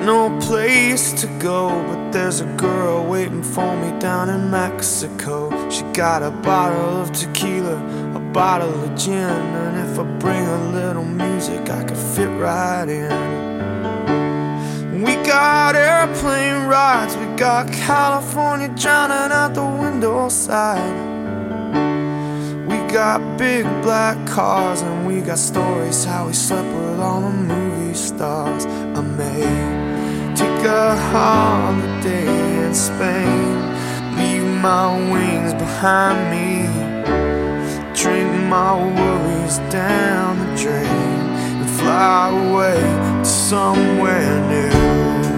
no place to go, but there's a girl waiting for me down in Mexico. She got a bottle of tequila, a bottle of gin, and if I bring a little music I could fit right in. We got airplane rides, we got California drowning out the window side. We got big black cars and we got stories how we slept with all the movie stars. I may take a holiday in Spain, leave my wings behind me, drink my worries down the drain, and fly away to somewhere new.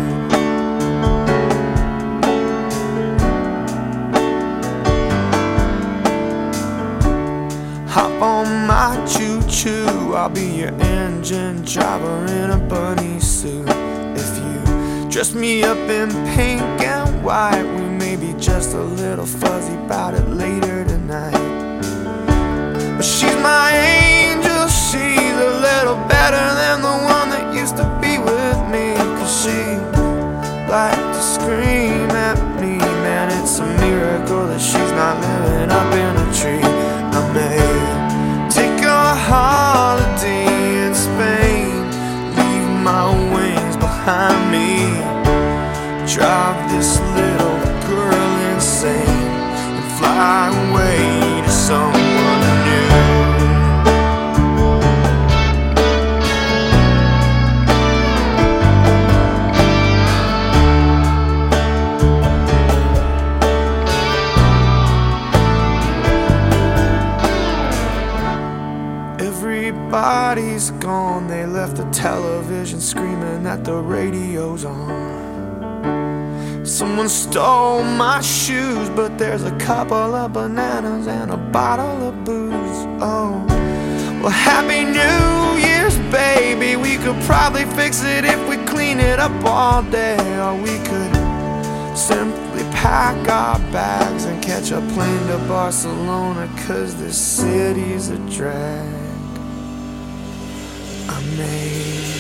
Hop on my choo-choo, I'll be your engine driver in a bunny suit. If you dress me up in pink and white, we may be just a little fuzzy about it later tonight. But she's my angel, she's a little better than the one that used to be with me. Cause she liked to scream at me, man, it's a miracle that she's not living up in a tree. I may take a holiday in Spain, leave my wings behind me, drive this little girl insane, and fly away to someone new. Everybody's gone, they left the television screaming that the radio's on. Someone stole my shoes, but there's a couple of bananas and a bottle of booze. Oh, well, Happy New Year's, baby. We could probably fix it if we clean it up all day. Or we could simply pack our bags and catch a plane to Barcelona, cause this city's a drag. I may